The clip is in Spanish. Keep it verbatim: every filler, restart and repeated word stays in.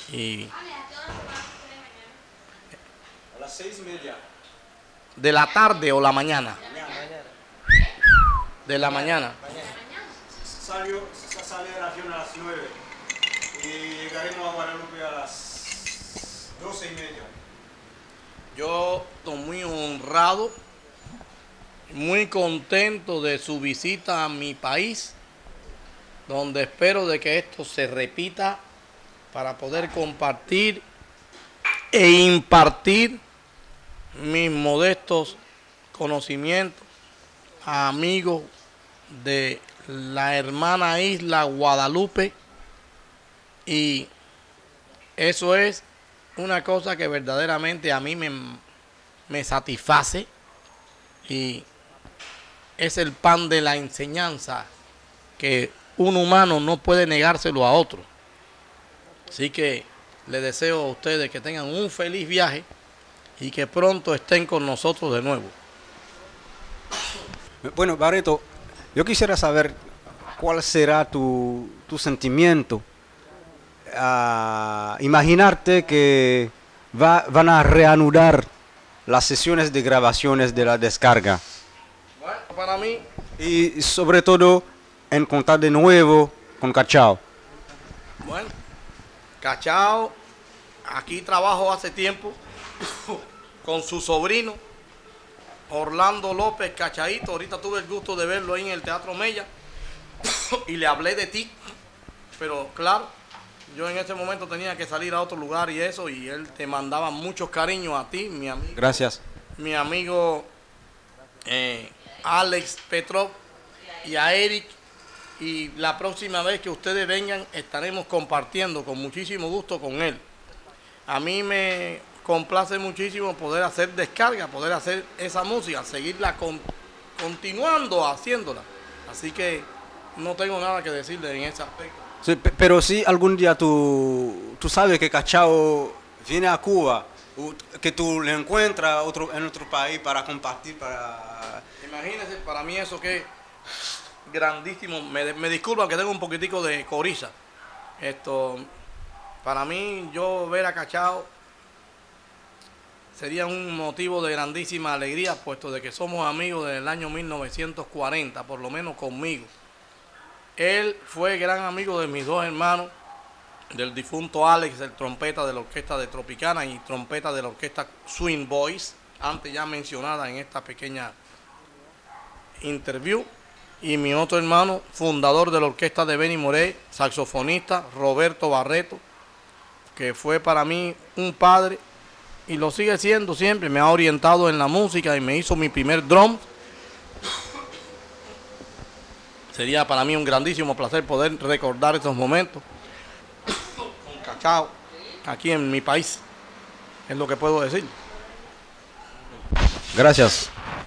Y A las seis y media. de la tarde o la mañana. Mañana. De la mañana. Salió, sa- sale el avión a las nueve y llegaremos a Guadalupe a las doce y media. Yo estoy muy honrado, muy contento de su visita a mi país, donde espero de que esto se repita para poder compartir e impartir mis modestos conocimientos a amigos de la hermana isla Guadalupe, y eso es una cosa que verdaderamente a mí me, me satisface, y es el pan de la enseñanza que un humano no puede negárselo a otro. Así que les deseo a ustedes que tengan un feliz viaje y que pronto estén con nosotros de nuevo. Bueno, Barreto, yo quisiera saber cuál será tu, tu sentimiento a imaginarte que va- van a reanudar las sesiones de grabaciones de la descarga Bueno, para mí, y sobre todo en contar de nuevo con Cachao. bueno, Cachao, aquí trabajo hace tiempo con su sobrino Orlando López Cachaíto. Ahorita tuve el gusto de verlo ahí en el Teatro Mella y le hablé de ti, pero claro, yo en ese momento tenía que salir a otro lugar y eso, y él te mandaba muchos cariños a ti, mi amigo. Gracias. Mi amigo eh, Alex Petrov, y a Eric, y la próxima vez que ustedes vengan estaremos compartiendo con muchísimo gusto con él. A mí me complace muchísimo poder hacer descarga, poder hacer esa música, seguirla con, continuando haciéndola. Así que no tengo nada que decirle en ese aspecto. Sí, pe- pero si algún día tú, tú sabes que Cachao viene a Cuba, u- que tú le encuentras otro, en otro país para compartir, para... Imagínense, para mí eso que es grandísimo. Me, me disculpan que tengo un poquitico de coriza. Esto, para mí, yo ver a Cachao sería un motivo de grandísima alegría, puesto de que somos amigos desde el año mil novecientos cuarenta, por lo menos conmigo. Él fue gran amigo de mis dos hermanos, del difunto Alex, el trompeta de la orquesta de Tropicana y trompeta de la orquesta Swing Boys, antes ya mencionada en esta pequeña interview, y mi otro hermano, fundador de la orquesta de Benny Moré, saxofonista, Roberto Barreto, que fue para mí un padre y lo sigue siendo siempre. Me ha orientado en la música y me hizo mi primer drum. Sería para mí un grandísimo placer poder recordar esos momentos con Cachao aquí en mi país, es lo que puedo decir. Gracias.